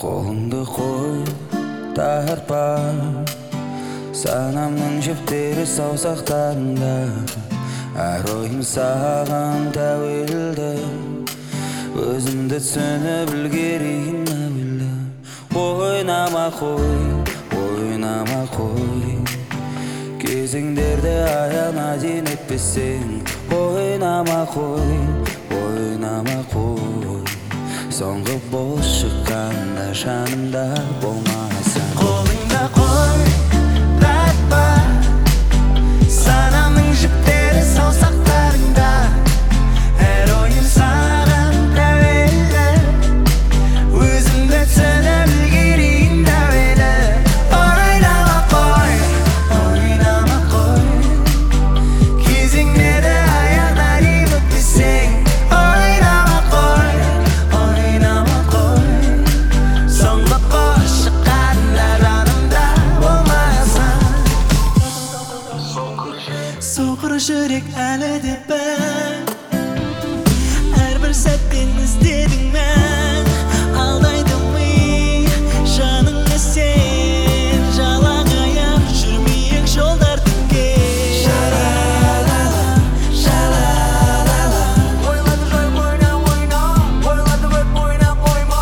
Қолыңды қой, тарпа, санамның жіптері саусақтарында. Әр ойым саған тәуелді, өзімді түсініп үлгерейін әуелі. Ойнама қой, кезеңдерді аяғына дейін етпесең. Ойнама қой, соңғы бос шыққанда жанымда болмасаң. Қолыңда қой, тартпа, санамның жіптері саусақтарыңда. Әр ойым саған тәуелді, өзімді түсініп үлгерейін әуелі. Ойнама қой, кезеңдерді аяғына дейін өтпесең. Ойнама қой, соңғы бос шыққанда жанымда болмасаң. Соқыр жүрек әлі де бір, әрбір сәттен іздедің мән. Алдайды ми жаныңа сен, жалаң аяқ жүрмейік жолдар тіккен. Ойларды жойып ойна, ойларды бөліп ойнап қойма.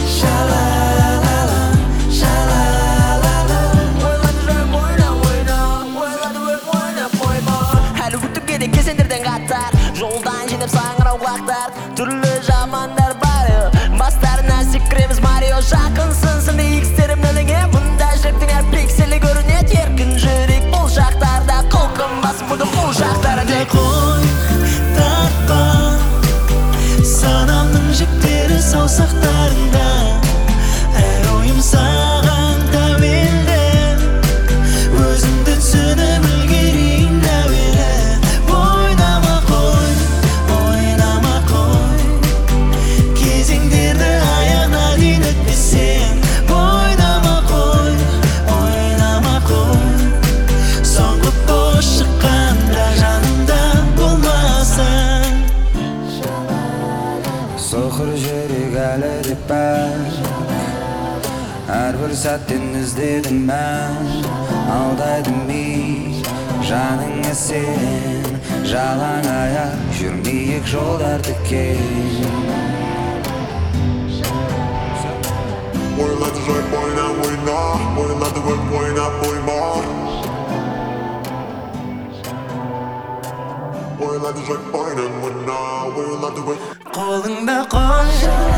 Әлі күтіп кете кезеңдерден қатар, жолдан жинап саңырау құлақтар. Түрлі жамандар бары, бастарына секіреміз Марио. Жақынсың сынды икстерімнің мұнда жүректің әр пикселі көрінеді. Еркін жүрек бұл жақтарда, құлқым басым бұды бұл жақтарда. Қой, тартпа, санамның жіптері саусақтарында. Әр ойым саған тәуелді, өзімді түсініп үлгерейін әуелі. Ойнама қой, кезеңдерді аяғына дейін өтпесең. Ойнама қой, соңғы бос шыққанда жанымда болмасаң. Соқыр жүрек әлі де бар, әрбір сәттен іздедім мән. Алдайды ми жаныңа сен, жалаң аяқ жүрмейік жолдар тіккен. Ойларды жойып ойна, ойларды бөліп ойнап қойма. Ойларды жойып ойна, ойларды бөліп. Қолыңда қой,